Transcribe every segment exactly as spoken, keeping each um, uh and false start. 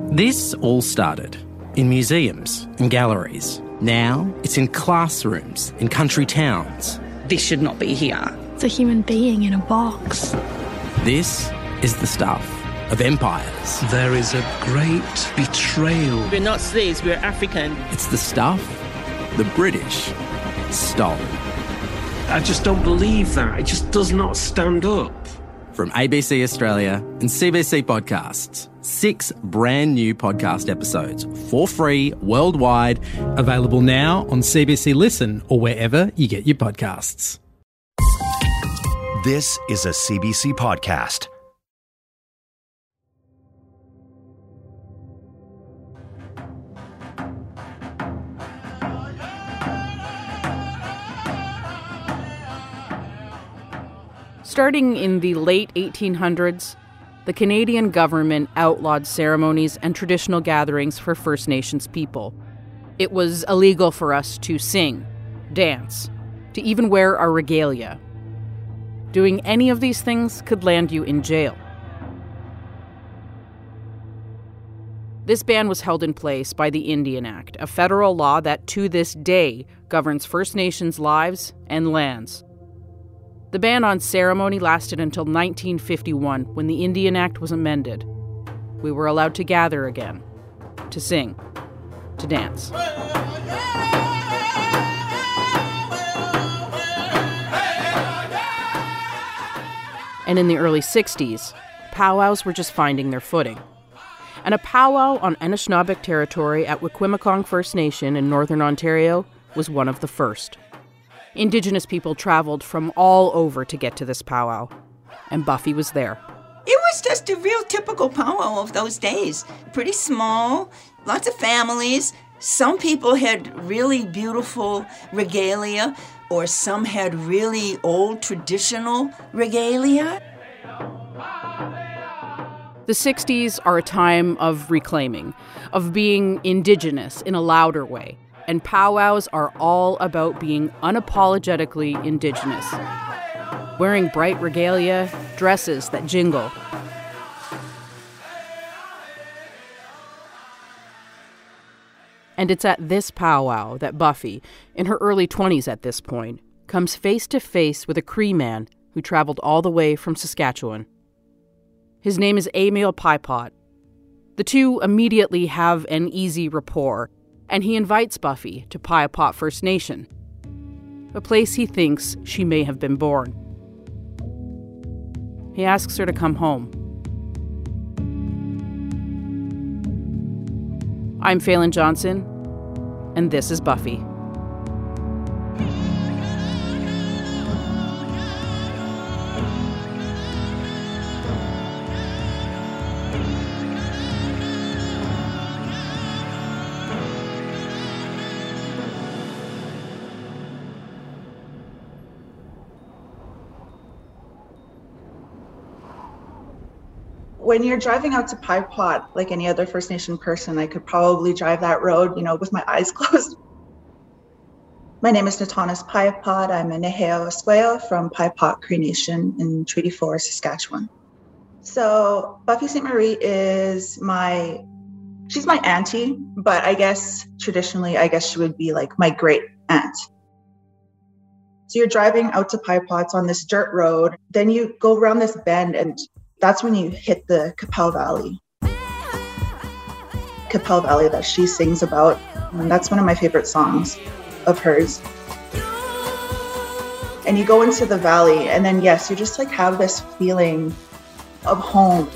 This all started in museums and galleries. Now it's in classrooms, in country towns. This should not be here. It's a human being in a box. This is the stuff of empires. There is a great betrayal. We're not slaves, we're African. It's the stuff the British stole. I just don't believe that. It just does not stand up. From A B C Australia and C B C Podcasts, six brand new podcast episodes for free worldwide, available now on C B C Listen or wherever you get your podcasts. This is a C B C podcast. Starting in the late eighteen hundreds, the Canadian government outlawed ceremonies and traditional gatherings for First Nations people. It was illegal for us to sing, dance, to even wear our regalia. Doing any of these things could land you in jail. This ban was held in place by the Indian Act, a federal law that to this day governs First Nations lives and lands. The ban on ceremony lasted until nineteen fifty-one, when the Indian Act was amended. We were allowed to gather again, to sing, to dance. And in the early sixties, powwows were just finding their footing. And a powwow on Anishinaabeg territory at Wikwemikong First Nation in Northern Ontario was one of the first. Indigenous people traveled from all over to get to this powwow, and Buffy was there. It was just a real typical powwow of those days. Pretty small, lots of families. Some people had really beautiful regalia, or some had really old traditional regalia. The sixties are a time of reclaiming, of being Indigenous in a louder way. And powwows are all about being unapologetically Indigenous. Wearing bright regalia, dresses that jingle. And it's at this powwow that Buffy, in her early twenties at this point, comes face to face with a Cree man who traveled all the way from Saskatchewan. His name is Emil Pipot. The two immediately have an easy rapport, and he invites Buffy to Pipot First Nation, a place he thinks she may have been born. He asks her to come home. I'm Phelan Johnson, and this is Buffy. When you're driving out to Pipot, like any other First Nation person, I could probably drive that road, you know, with my eyes closed. My name is Natanis Pipot. I'm a Neheo Asweo from Pipot Cree Nation in Treaty four, Saskatchewan. So Buffy Sainte Marie is my, she's my auntie, but I guess traditionally, I guess she would be like my great aunt. So you're driving out to Pipot on this dirt road, then you go around this bend and that's when you hit the Qu'Appelle Valley. Qu'Appelle Valley that she sings about. And that's one of my favorite songs of hers. And you go into the valley and then, yes, you just like have this feeling of home.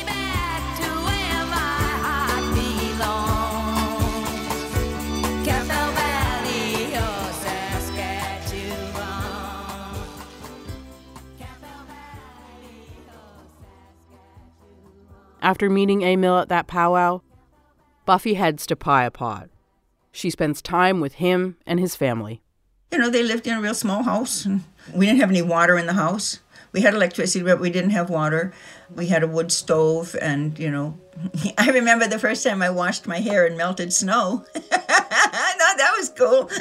After meeting Emil at that powwow, Buffy heads to Pipot. She spends time with him and his family. You know, they lived in a real small house, and we didn't have any water in the house. We had electricity, but we didn't have water. We had a wood stove, and, you know, I remember the first time I washed my hair in melted snow. I thought that was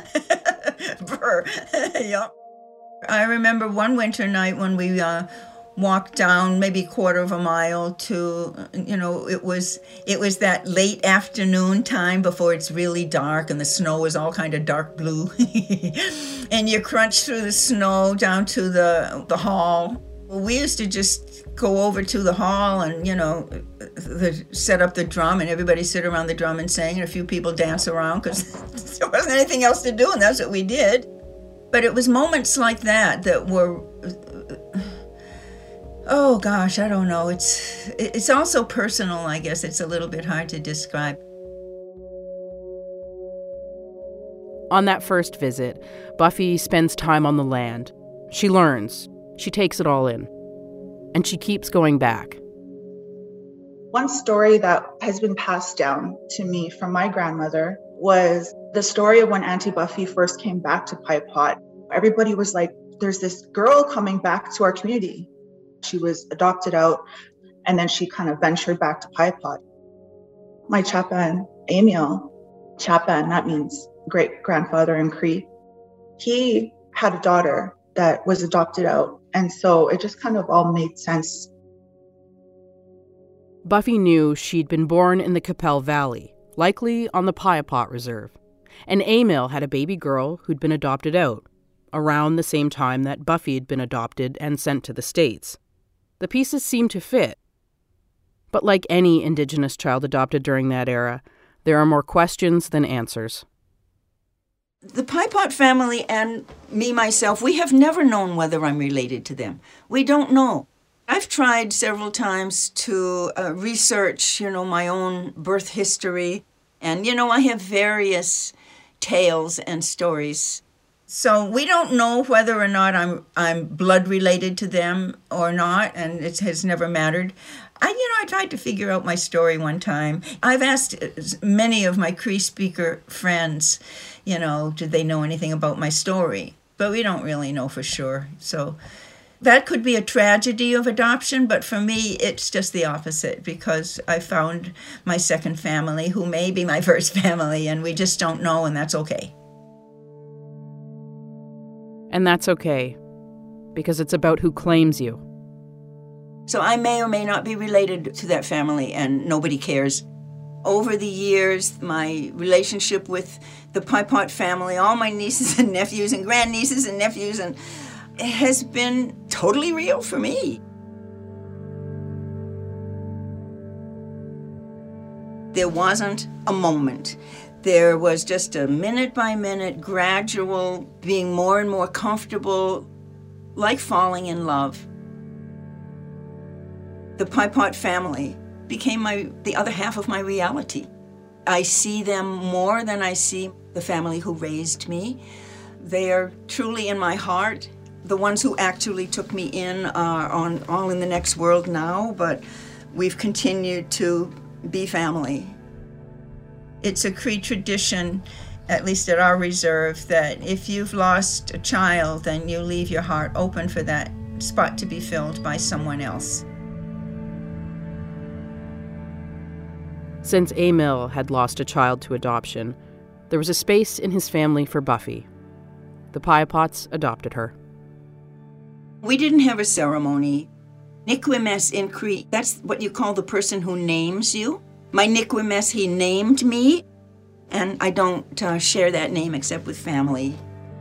cool. Brr. Yeah. I remember one winter night when we uh, walk down maybe a quarter of a mile to, you know, it was it was that late afternoon time before it's really dark and the snow is all kind of dark blue. And you crunch through the snow down to the, the hall. Well, we used to just go over to the hall and, you know, the, set up the drum and everybody sit around the drum and sing and a few people dance around because there wasn't anything else to do and that's what we did. But it was moments like that that were... Oh gosh, I don't know. It's it's also personal, I guess. It's a little bit hard to describe. On that first visit, Buffy spends time on the land. She learns. She takes it all in. And she keeps going back. One story that has been passed down to me from my grandmother was the story of when Auntie Buffy first came back to Pye Pot. Everybody was like, there's this girl coming back to our community. She was adopted out, and then she kind of ventured back to Pye Pot. My Chapan, Emil, Chapan, that means great-grandfather in Cree, he had a daughter that was adopted out, and so it just kind of all made sense. Buffy knew she'd been born in the Qu'Appelle Valley, likely on the Pye Pot Reserve, and Emil had a baby girl who'd been adopted out, around the same time that Buffy had been adopted and sent to the States. The pieces seemed to fit. But like any Indigenous child adopted during that era, there are more questions than answers. The Pye Pot family and me, myself, we have never known whether I'm related to them. We don't know. I've tried several times to uh, research, you know, my own birth history. And, you know, I have various tales and stories. So we don't know whether or not I'm I'm blood related to them or not, and it has never mattered. I, you know, I tried to figure out my story one time. I've asked many of my Cree speaker friends, you know, did they know anything about my story? But we don't really know for sure. So that could be a tragedy of adoption, but for me, it's just the opposite because I found my second family, who may be my first family, and we just don't know, and that's okay. And that's okay, because it's about who claims you. So I may or may not be related to that family, and nobody cares. Over the years, my relationship with the Pye Pot family, all my nieces and nephews and grandnieces and nephews, and it has been totally real for me. There wasn't a moment. There was just a minute-by-minute, gradual, being more and more comfortable, like falling in love. The Pye Pot family became my the other half of my reality. I see them more than I see the family who raised me. They are truly in my heart. The ones who actually took me in are on all in the next world now, but we've continued to be family. It's a Cree tradition, at least at our reserve, that if you've lost a child, then you leave your heart open for that spot to be filled by someone else. Since Emil had lost a child to adoption, there was a space in his family for Buffy. The Pye Pots adopted her. We didn't have a ceremony. Nikwimes in Cree, that's what you call the person who names you. My Nikwimes, he named me, and I don't uh, share that name except with family.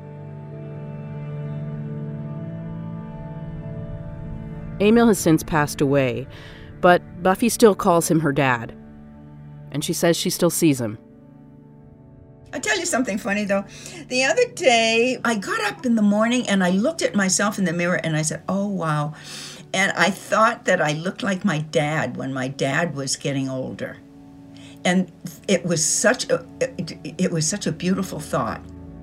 Emil has since passed away, but Buffy still calls him her dad. And she says she still sees him. I'll tell you something funny, though. The other day, I got up in the morning and I looked at myself in the mirror and I said, oh, wow. And I thought that I looked like my dad when my dad was getting older. And it was such a, it, it was such a beautiful thought.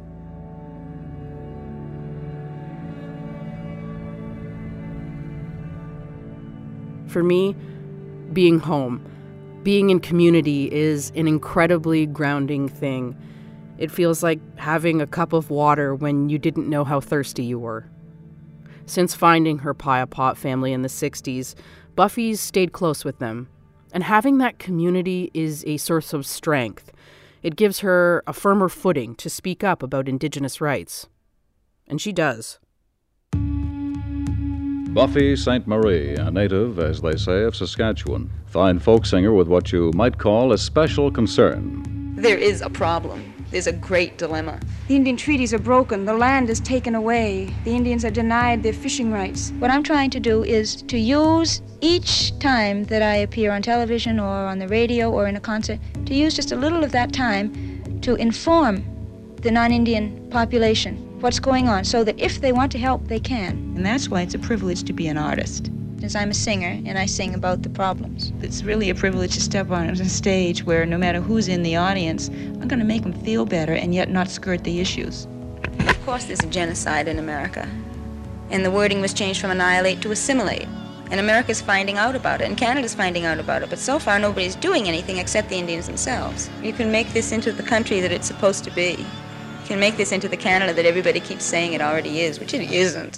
For me, being home, being in community is an incredibly grounding thing. It feels like having a cup of water when you didn't know how thirsty you were. Since finding her Pye Pot family in the sixties, Buffy's stayed close with them. And having that community is a source of strength. It gives her a firmer footing to speak up about Indigenous rights. And she does. Buffy Sainte Marie, a native, as they say, of Saskatchewan. Fine folk singer with what you might call a special concern. There is a problem. There's a great dilemma. The Indian treaties are broken. The land is taken away. The Indians are denied their fishing rights. What I'm trying to do is to use each time that I appear on television or on the radio or in a concert, to use just a little of that time to inform the non-Indian population what's going on, so that if they want to help, they can. And that's why it's a privilege to be an artist. Since I'm a singer and I sing about the problems. It's really a privilege to step on a stage where no matter who's in the audience, I'm going to make them feel better and yet not skirt the issues. Of course there's a genocide in America. And the wording was changed from annihilate to assimilate. And America's finding out about it, and Canada's finding out about it. But so far nobody's doing anything except the Indians themselves. You can make this into the country that it's supposed to be. You can make this into the Canada that everybody keeps saying it already is, which it isn't.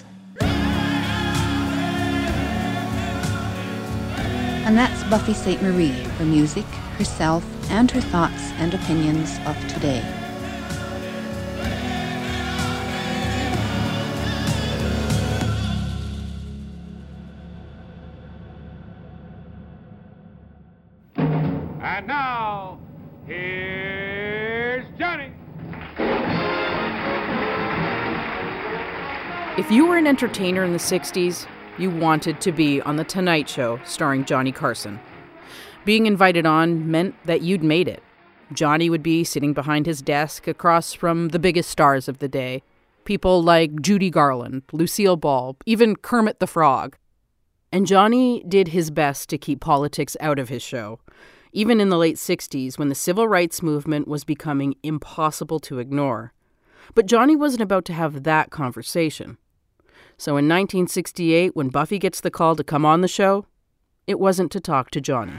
And that's Buffy Sainte Marie, her music, herself, and her thoughts and opinions of today. And now, here's Johnny. If you were an entertainer in the sixties, you wanted to be on The Tonight Show starring Johnny Carson. Being invited on meant that you'd made it. Johnny would be sitting behind his desk across from the biggest stars of the day. People like Judy Garland, Lucille Ball, even Kermit the Frog. And Johnny did his best to keep politics out of his show, even in the late sixties when the civil rights movement was becoming impossible to ignore. But Johnny wasn't about to have that conversation. So in nineteen sixty-eight, when Buffy gets the call to come on the show, it wasn't to talk to Johnny.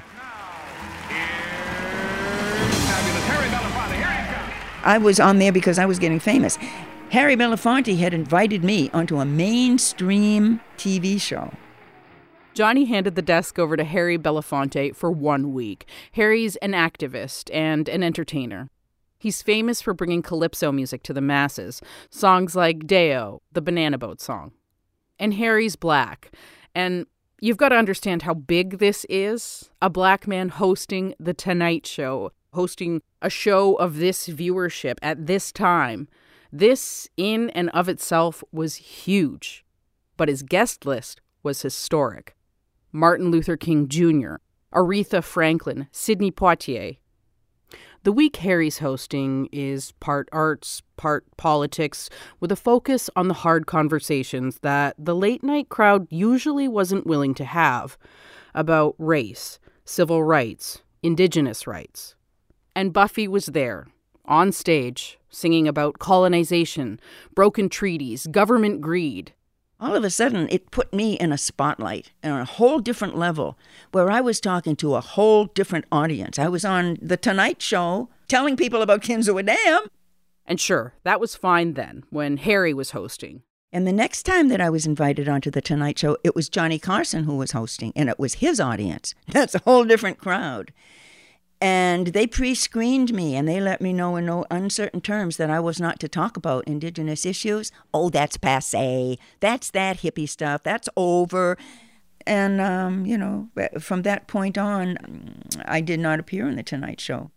I was on there because I was getting famous. Harry Belafonte had invited me onto a mainstream T V show. Johnny handed the desk over to Harry Belafonte for one week. Harry's an activist and an entertainer. He's famous for bringing calypso music to the masses, songs like Deo, the Banana Boat song. And Harry's black. And you've got to understand how big this is. A black man hosting The Tonight Show, hosting a show of this viewership at this time. This, in and of itself, was huge. But his guest list was historic. Martin Luther King Junior, Aretha Franklin, Sidney Poitier. The week Harry's hosting is part arts, part politics, with a focus on the hard conversations that the late-night crowd usually wasn't willing to have about race, civil rights, indigenous rights. And Buffy was there, on stage, singing about colonization, broken treaties, government greed. All of a sudden, it put me in a spotlight on a whole different level where I was talking to a whole different audience. I was on The Tonight Show telling people about Kinzua Dam. And sure, that was fine then, when Harry was hosting. And the next time that I was invited onto The Tonight Show, it was Johnny Carson who was hosting, and it was his audience. That's a whole different crowd. And they pre-screened me, and they let me know in no uncertain terms that I was not to talk about Indigenous issues. Oh, that's passé. That's that hippie stuff. That's over. And, um, you know, from that point on, I did not appear on The Tonight Show.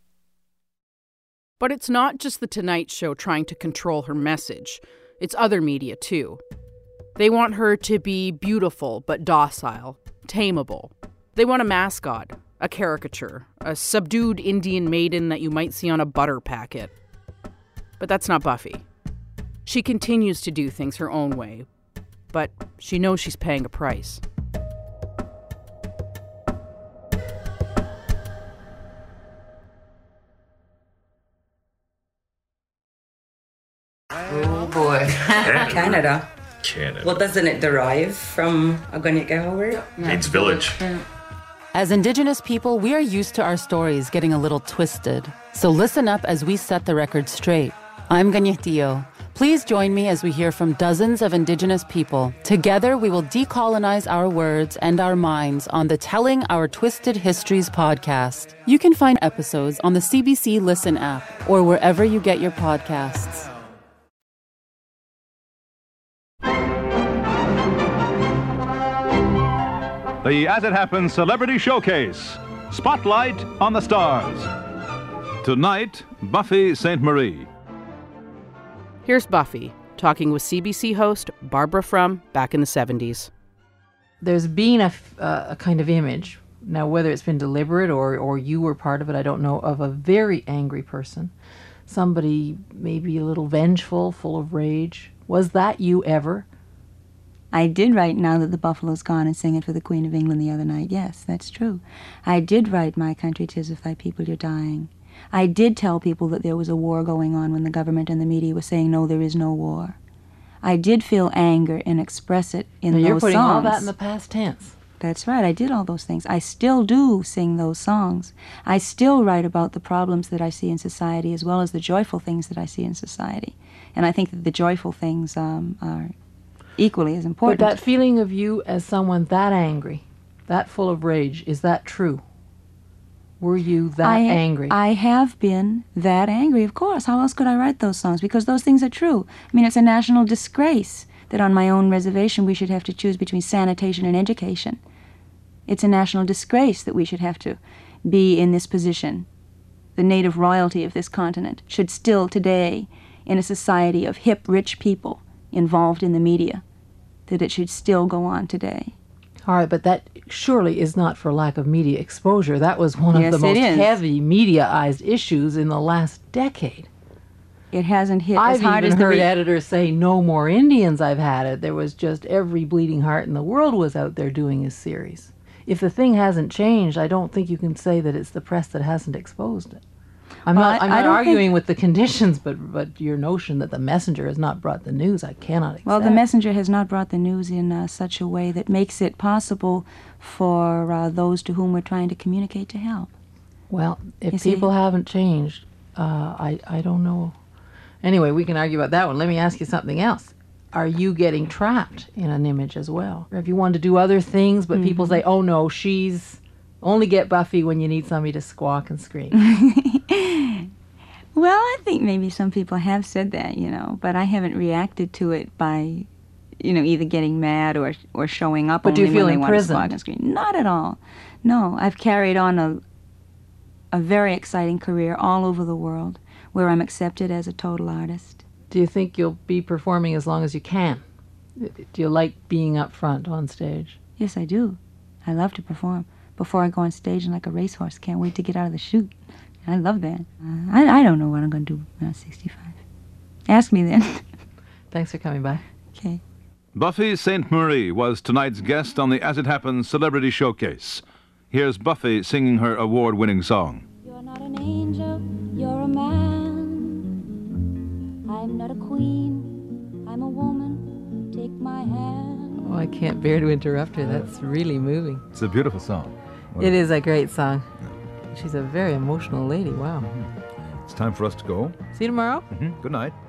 But it's not just The Tonight Show trying to control her message. It's other media, too. They want her to be beautiful but docile, tameable. They want a mascot, a caricature, a subdued Indian maiden that you might see on a butter packet. But that's not Buffy. She continues to do things her own way, but she knows she's paying a price. Oh boy. Canada. Canada. Well, doesn't it derive from Agunyakahower? It's village. As Indigenous people, we are used to our stories getting a little twisted. So listen up as we set the record straight. I'm Ganyetio. Please join me as we hear from dozens of Indigenous people. Together, we will decolonize our words and our minds on the Telling Our Twisted Histories podcast. You can find episodes on the C B C Listen app or wherever you get your podcasts. the As It Happens Celebrity Showcase. Spotlight on the stars. Tonight, Buffy Sainte Marie. Here's Buffy talking with C B C host Barbara Frum back in the seventies. There's been a, uh, a kind of image, now whether it's been deliberate or, or you were part of it, I don't know, of a very angry person. Somebody maybe a little vengeful, full of rage. Was that you ever? I did write Now That the Buffalo's Gone and sing it for the Queen of England the other night. Yes, that's true. I did write My Country 'Tis of Thy People You're Dying. I did tell people that there was a war going on when the government and the media were saying, no, there is no war. I did feel anger and express it in now those songs. You're putting all that in the past tense. That's right. I did all those things. I still do sing those songs. I still write about the problems that I see in society as well as the joyful things that I see in society. And I think that the joyful things um, are equally as important. But that feeling of you as someone that angry, that full of rage, is that true? Were you that I, angry? I have been that angry, of course. How else could I write those songs? Because those things are true. I mean, it's a national disgrace that on my own reservation we should have to choose between sanitation and education. It's a national disgrace that we should have to be in this position. The native royalty of this continent should still today, in a society of hip, rich people involved in the media, that it should still go on today. All right, but that surely is not for lack of media exposure. That was one yes, of the most is. heavy media-ized issues in the last decade. It hasn't hit I've as hard even as the heard re- editors say, no more Indians, I've had it. There was just every bleeding heart in the world was out there doing his series. If the thing hasn't changed, I don't think you can say that it's the press that hasn't exposed it. I'm well, not, I'm I, not I arguing think... with the conditions, but, but your notion that the Messenger has not brought the news, I cannot accept. Well, the Messenger has not brought the news in uh, such a way that makes it possible for uh, those to whom we're trying to communicate to help. Well, if You see? people haven't changed, uh, I, I don't know. Anyway, we can argue about that one. Let me ask you something else. Are you getting trapped in an image as well? Or if you want to do other things, but mm-hmm. people say, oh no, she's only get Buffy when you need somebody to squawk and scream. Well, I think maybe some people have said that, you know, but I haven't reacted to it by, you know, either getting mad or or showing up but only do you feel when they want to imprisoned? squawk and scream. Not at all. No, I've carried on a a very exciting career all over the world where I'm accepted as a total artist. Do you think you'll be performing as long as you can? Do you like being up front on stage? Yes, I do. I love to perform. Before I go on stage and like a racehorse, can't wait to get out of the chute. I love that. Uh, I, I don't know what I'm going to do when I'm sixty-five. Ask me then. Thanks for coming by. Okay. Buffy Sainte Marie was tonight's guest on the As It Happens Celebrity Showcase. Here's Buffy singing her award-winning song. You're not an angel, you're a man. I'm not a queen, I'm a woman. Take my hand. Oh, I can't bear to interrupt her. That's really moving. It's a beautiful song. What it is a great song. She's a very emotional lady. Wow. Mm-hmm. It's time for us to go. See you tomorrow. Mm-hmm. Good night.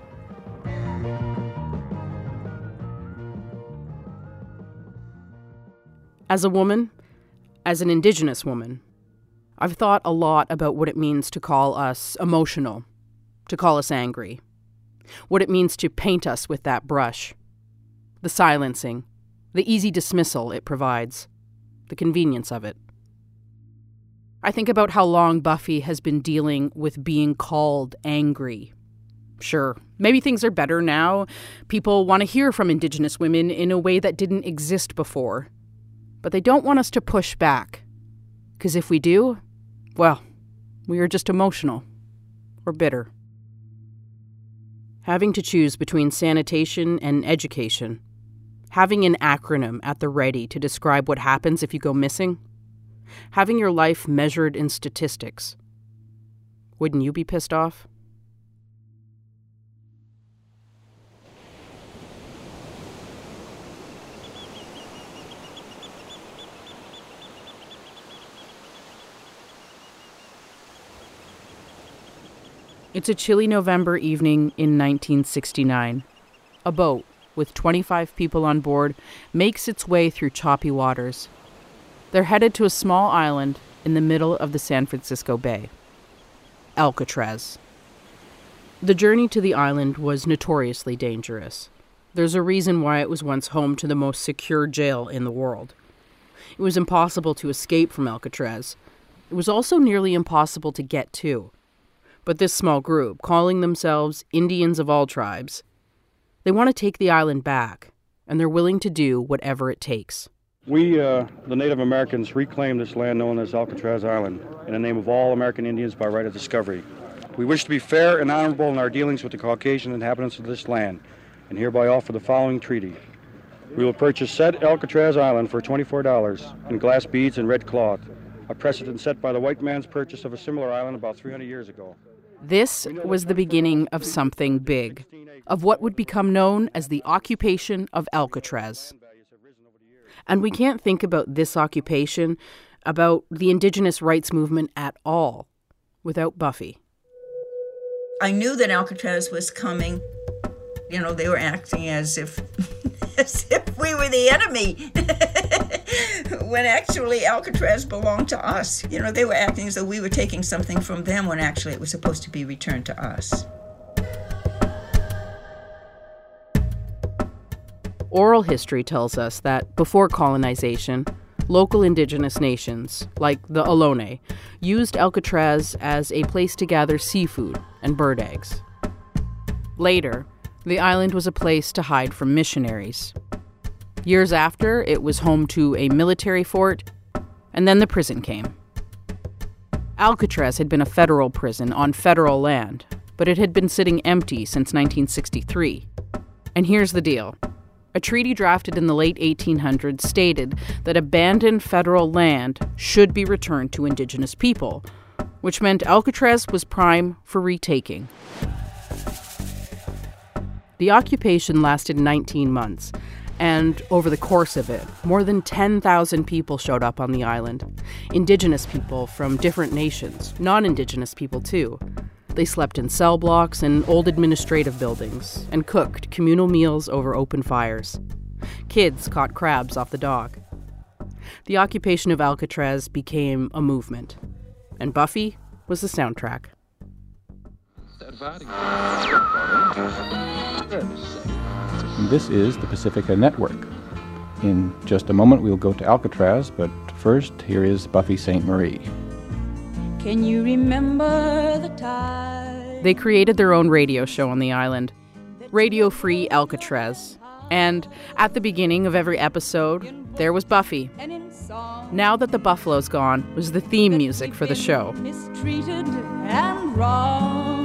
As a woman, as an Indigenous woman, I've thought a lot about what it means to call us emotional, to call us angry, what it means to paint us with that brush, the silencing, the easy dismissal it provides, the convenience of it. I think about how long Buffy has been dealing with being called angry. Sure, maybe things are better now. People want to hear from Indigenous women in a way that didn't exist before. But they don't want us to push back. Because if we do, well, we are just emotional or bitter. Having to choose between sanitation and education, having an acronym at the ready to describe what happens if you go missing, having your life measured in statistics. Wouldn't you be pissed off? It's a chilly November evening in nineteen sixty-nine. A boat with twenty-five people on board makes its way through choppy waters. They're headed to a small island in the middle of the San Francisco Bay, Alcatraz. The journey to the island was notoriously dangerous. There's a reason why it was once home to the most secure jail in the world. It was impossible to escape from Alcatraz. It was also nearly impossible to get to. But this small group, calling themselves Indians of all tribes, they want to take the island back, and they're willing to do whatever it takes. We, uh, the Native Americans, reclaim this land known as Alcatraz Island in the name of all American Indians by right of discovery. We wish to be fair and honorable in our dealings with the Caucasian inhabitants of this land, and hereby offer the following treaty. We will purchase said Alcatraz Island for twenty-four dollars in glass beads and red cloth, a precedent set by the white man's purchase of a similar island about three hundred years ago. This was the beginning of something big, of what would become known as the occupation of Alcatraz. And we can't think about this occupation, about the indigenous rights movement at all, without Buffy. I knew that Alcatraz was coming. You know, they were acting as if, as if we were the enemy, when actually Alcatraz belonged to us. You know, they were acting as though we were taking something from them when actually it was supposed to be returned to us. Oral history tells us that before colonization, local indigenous nations, like the Ohlone, used Alcatraz as a place to gather seafood and bird eggs. Later, the island was a place to hide from missionaries. Years after, it was home to a military fort, and then the prison came. Alcatraz had been a federal prison on federal land, but it had been sitting empty since nineteen sixty-three. And here's the deal. A treaty drafted in the late eighteen hundreds stated that abandoned federal land should be returned to indigenous people, which meant Alcatraz was prime for retaking. The occupation lasted nineteen months, and over the course of it, more than ten thousand people showed up on the island. Indigenous people from different nations, non-indigenous people too. They slept in cell blocks and old administrative buildings and cooked communal meals over open fires. Kids caught crabs off the dock. The occupation of Alcatraz became a movement, and Buffy was the soundtrack. This is the Pacifica Network. In just a moment, we'll go to Alcatraz, but first, here is Buffy Sainte Marie. Can you remember the time? They created their own radio show on the island, Radio Free Alcatraz. And at the beginning of every episode, there was Buffy. Now That the Buffalo's Gone was the theme music for the show. Mistreated and wronged.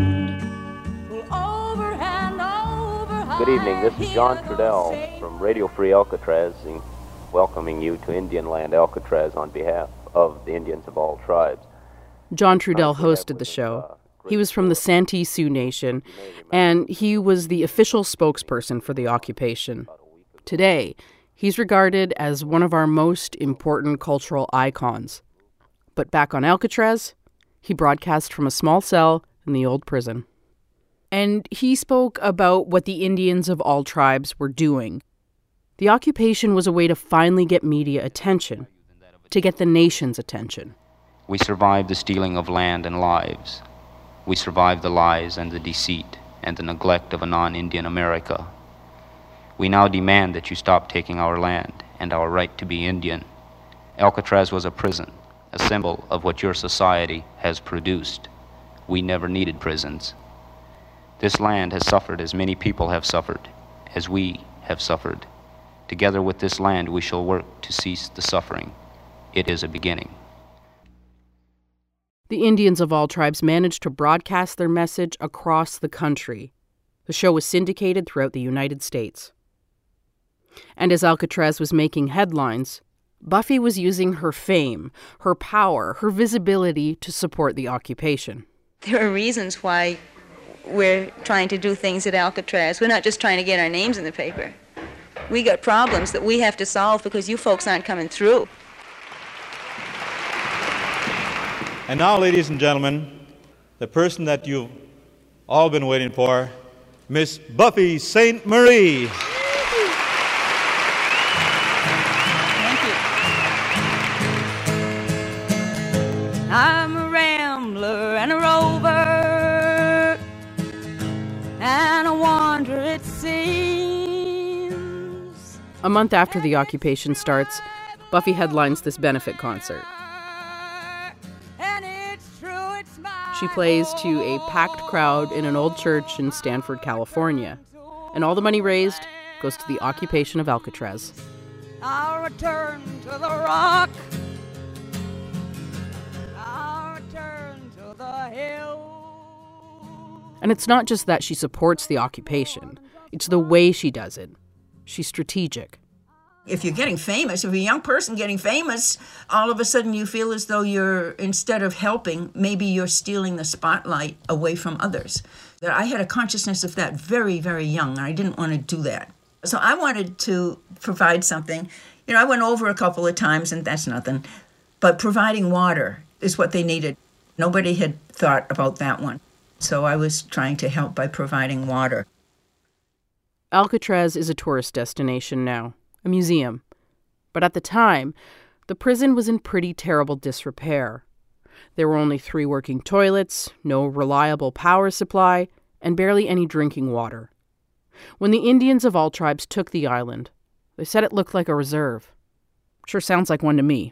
Over and over. Good evening, this is John Trudell from Radio Free Alcatraz, welcoming you to Indian Land Alcatraz on behalf of the Indians of all tribes. John Trudell hosted the show. He was from the Santee Sioux Nation, and he was the official spokesperson for the occupation. Today, he's regarded as one of our most important cultural icons. But back on Alcatraz, he broadcast from a small cell in the old prison. And he spoke about what the Indians of all tribes were doing. The occupation was a way to finally get media attention, to get the nation's attention. We survived the stealing of land and lives. We survived the lies and the deceit and the neglect of a non-Indian America. We now demand that you stop taking our land and our right to be Indian. Alcatraz was a prison, a symbol of what your society has produced. We never needed prisons. This land has suffered as many people have suffered, as we have suffered. Together with this land, we shall work to cease the suffering. It is a beginning. The Indians of all tribes managed to broadcast their message across the country. The show was syndicated throughout the United States. And as Alcatraz was making headlines, Buffy was using her fame, her power, her visibility to support the occupation. There are reasons why we're trying to do things at Alcatraz. We're not just trying to get our names in the paper. We got problems that we have to solve because you folks aren't coming through. And now, ladies and gentlemen, the person that you've all been waiting for, Miss Buffy Sainte Marie. Thank you. I'm a rambler and a rover, and a wanderer it seems. A month after the occupation starts, Buffy headlines this benefit concert. She plays to a packed crowd in an old church in Stanford, California. And all the money raised goes to the occupation of Alcatraz. I'll return to the rock. I'll return to the hill. And it's not just that she supports the occupation. It's the way she does it. She's strategic. If you're getting famous, if you're a young person getting famous, all of a sudden you feel as though you're, instead of helping, maybe you're stealing the spotlight away from others. I had a consciousness of that very, very young, and I didn't want to do that. So I wanted to provide something. You know, I went over a couple of times, and that's nothing. But providing water is what they needed. Nobody had thought about that one. So I was trying to help by providing water. Alcatraz is a tourist destination now. A museum. But at the time, the prison was in pretty terrible disrepair. There were only three working toilets, no reliable power supply, and barely any drinking water. When the Indians of all tribes took the island, they said it looked like a reserve. Sure sounds like one to me.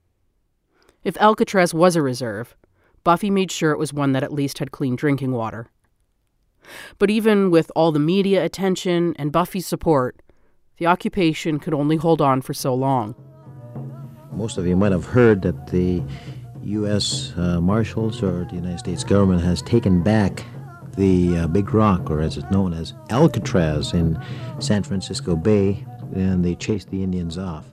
If Alcatraz was a reserve, Buffy made sure it was one that at least had clean drinking water. But even with all the media attention and Buffy's support, the occupation could only hold on for so long. Most of you might have heard that the U S Uh, Marshals or the United States government has taken back the uh, Big Rock, or as it's known as Alcatraz, in San Francisco Bay, and they chased the Indians off.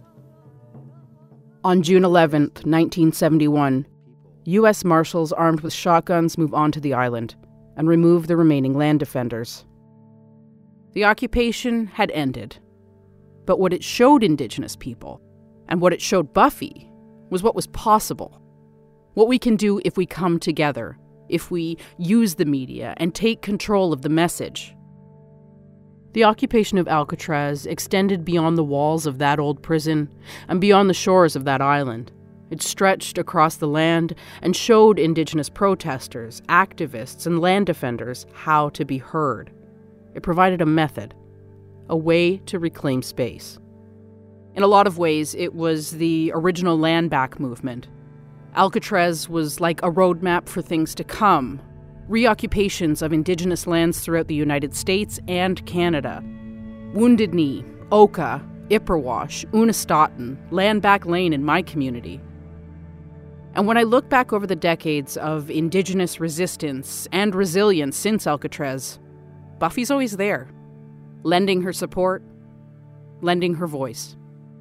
On June eleventh, nineteen seventy-one, U S Marshals armed with shotguns move onto the island and remove the remaining land defenders. The occupation had ended. But what it showed Indigenous people, and what it showed Buffy, was what was possible. What we can do if we come together, if we use the media and take control of the message. The occupation of Alcatraz extended beyond the walls of that old prison and beyond the shores of that island. It stretched across the land and showed Indigenous protesters, activists, and land defenders how to be heard. It provided a method. A way to reclaim space. In a lot of ways, it was the original land back movement. Alcatraz was like a roadmap for things to come. Reoccupations of Indigenous lands throughout the United States and Canada. Wounded Knee, Oka, Ipperwash, Unistoten, Land Back Lane in my community. And when I look back over the decades of Indigenous resistance and resilience since Alcatraz, Buffy's always there. Lending her support, lending her voice.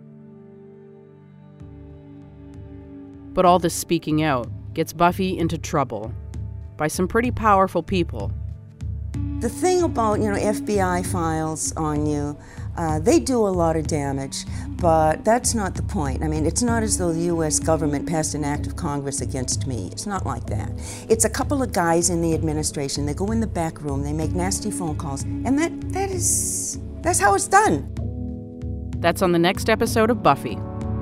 But all this speaking out gets Buffy into trouble by some pretty powerful people. The thing about, you know, F B I files on you, uh, they do a lot of damage, but that's not the point. I mean, it's not as though the U S government passed an act of Congress against me. It's not like that. It's a couple of guys in the administration. They go in the back room, they make nasty phone calls, and that that is, that's how it's done. That's on the next episode of Buffy.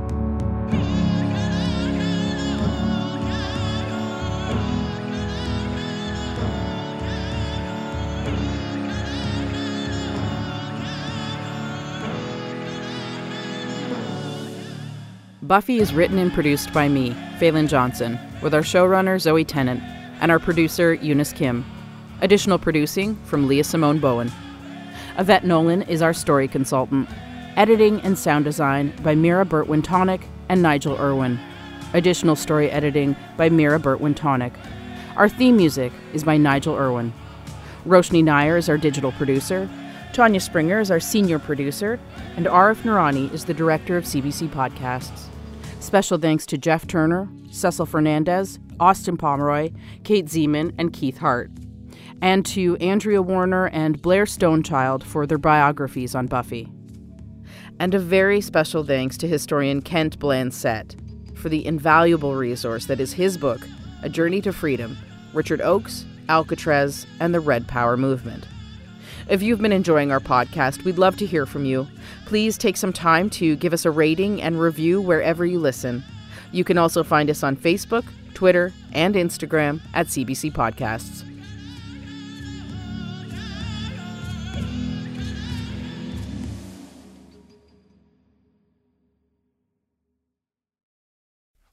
Buffy is written and produced by me, Phelan Johnson, with our showrunner Zoe Tennant and our producer Eunice Kim. Additional producing from Leah Simone Bowen. Yvette Nolan is our story consultant. Editing and sound design by Mira Burtwin-Tonic and Nigel Irwin. Additional story editing by Mira Burtwin-Tonic. Our theme music is by Nigel Irwin. Roshni Nair is our digital producer. Tanya Springer is our senior producer. And Arif Noorani is the director of C B C Podcasts. Special thanks to Jeff Turner, Cecil Fernandez, Austin Pomeroy, Kate Zeman, and Keith Hart. And to Andrea Warner and Blair Stonechild for their biographies on Buffy. And a very special thanks to historian Kent Blansett for the invaluable resource that is his book, A Journey to Freedom, Richard Oakes, Alcatraz, and the Red Power Movement. If you've been enjoying our podcast, we'd love to hear from you. Please take some time to give us a rating and review wherever you listen. You can also find us on Facebook, Twitter, and Instagram at C B C Podcasts.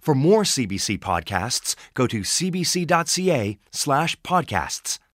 For more C B C podcasts, go to cbc.ca slash podcasts.